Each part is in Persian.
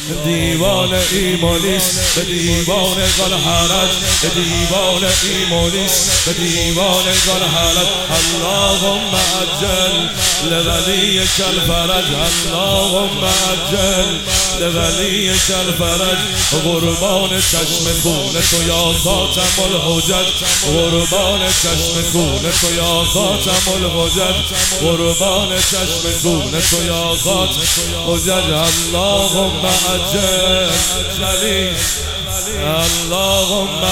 دیوان ایمانیست به دیوان گل حرج، به دیوان ایمانیست به دیوان گل حرج. اللهم عجل لولیک الفرج، اللهم عجل لولیک الفرج. قربان چشم خون تو یا خاتم الحجج، قربان چشم خون تو یا خاتم الحجج، قربان چشم خون تو یا خاتم الحجج. اللهم عجل اللهم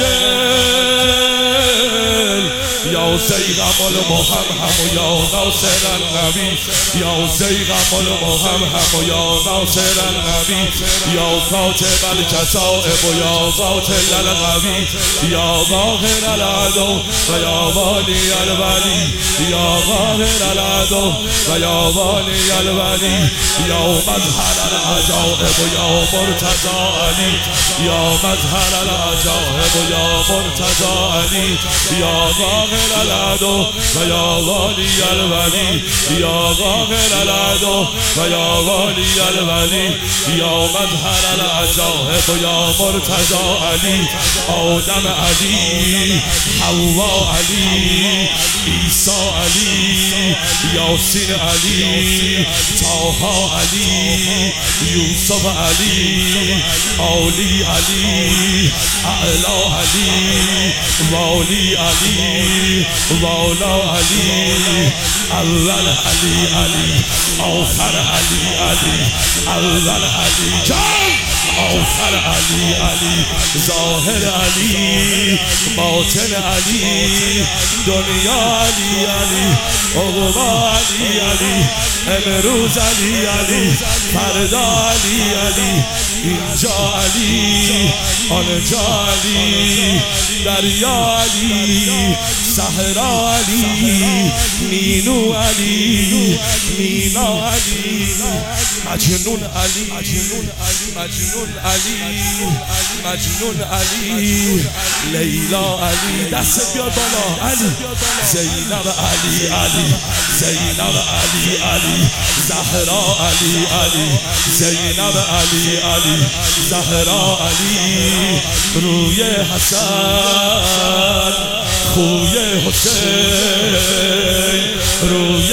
عجل یا سیغم المحمم یا ناصر النبی، یا سیغم المحمم یا ناصر النبی، یا کاتب الکتائب و یا قاتل القوی، یا ظاهر العدو و یا والی الولی، یا ظاهر العدو و یا والی الولی، یا مظهر العجائب و یا مرتضی علی، یا مظهر العجائب و یا مرتضی علی، یا ظاهر العدو و یا والی الولی، یا ظاهر العدو و یا والی الولی، یا مظهر العجائب و یا مرتضی علی. آدم علی، حوا علی، عیسی علی، یاسین علی، طه علی، یوسف علی، علی علی، اعلی علی، والی علی، والا علی، اول علی علی، آخر علی علی، اول علی جان، آخر علی علی، ظاهر علی، باطن علی، دنیا علی علی، عقبا علی علی، امروز علی علی، فردا علی علی، اینجا علی، آنجا علی، دریا علی، صحرا علی، مینو علی، مینا علی، مجنون علی، مجنون علی، مجنون علی، لیلا علی. دست بیار بالا علی، زینب علی علی، زینب علی علی، زهرا علی علی، زینب علی علی، زهرا علی. روی حسن خوی حسین، روی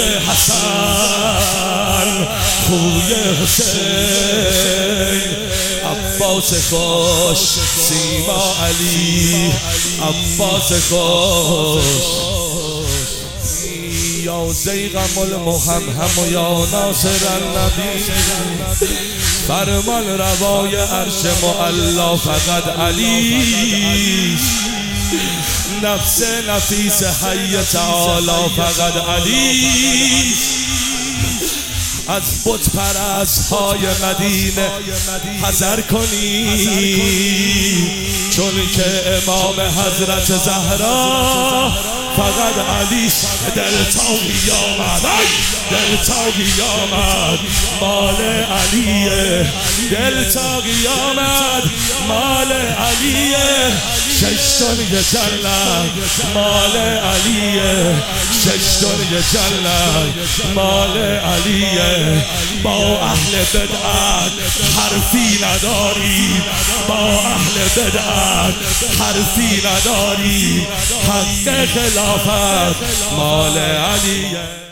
حسن خوی حسین. عباس خوش سیما علی، عباس خوش. یا زیغم المحمم یا ناصر النبی، فرمان روای عرش معلا فقط علی، نفس نفیس حی تعالی فقط علی. از بت پرست های مدینه حذر کنی، چون که امام حضرت زهرا فقط علی. دل تاقی آمد، دل تاقی آمد، مال علیه، دل تاقی آمد، مال علیه. شش دنیا جنت مال علیه، شش دنیا جنت مال علیه. با اهل بدعت حرفی نداری، با اهل بدعت حرفی نداری. حق خلافت مال علیه.